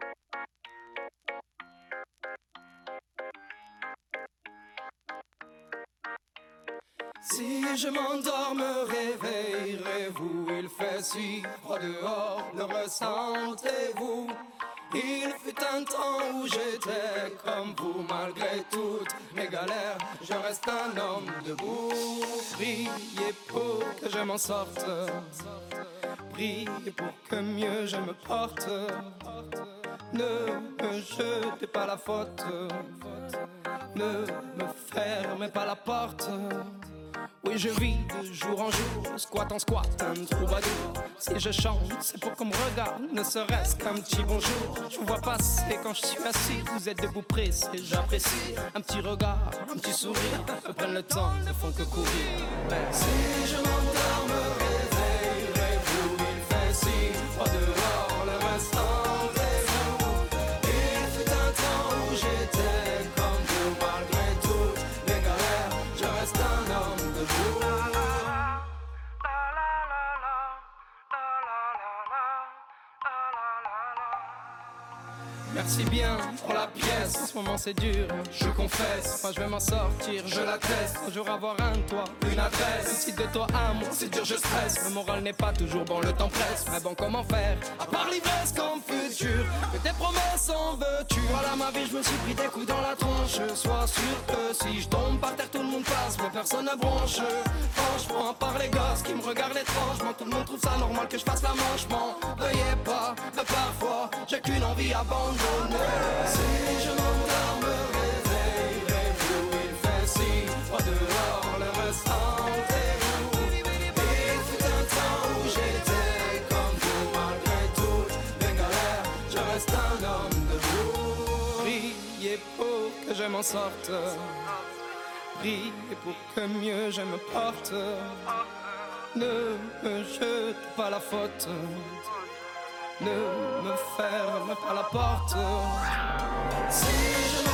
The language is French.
Si je m'endors, me réveillerez-vous? Il fait si froid dehors, le ressentez-vous? Il fut un temps où j'étais comme vous, malgré toutes mes galères, je reste un homme debout. Priez pour que je m'en sorte, priez pour que mieux je me porte. Ne me jetez pas la faute, ne me fermez pas la porte. Oui, je vis de jour en jour, squat en squat, un troubadour. Si je chante, c'est pour qu'on me regarde, ne serait-ce qu'un petit bonjour. Je vous vois passer quand je suis assis, vous êtes debout pressé, j'apprécie. Un petit regard, un petit sourire, me prennent le temps, ne font que courir. Si je m'endors, me réveillerez-vous? Il fait si froid dehors, le restantez-vous? Il fut un temps où j'étais comme vous, malgré toutes les galères, je reste un homme debout. Merci bien pour la pièce, en ce moment c'est dur, je confesse. Moi je vais m'en sortir, je l'atteste. Un jour avoir un toit, une adresse. Si de toi à moi c'est dur, je stresse. Le moral n'est pas toujours bon, le temps presse. Mais bon, comment faire, à part l'ivresse comme futur? Que tes promesses en veux-tu? Voilà ma vie, je me suis pris des coups dans la tronche. Sois sûr que si je tombe par terre, tout le monde passe, mais personne ne bronche. Franchement, à part les gosses qui me regardent étrangement, tout le monde trouve ça normal que je fasse la manche. M'en veuillez pas, mais parfois j'ai qu'une envie abandonnée. Si je m'endors, me réveillerez-vous? Il fait si froid dehors, le restantez-vous? Il fut un temps où j'étais comme vous, malgré toutes les galères, je reste un homme debout. Priez pour que je m'en sorte, priez pour que mieux je me porte. Ne me jete pas la faute, ne me ferme pas la porte. Si je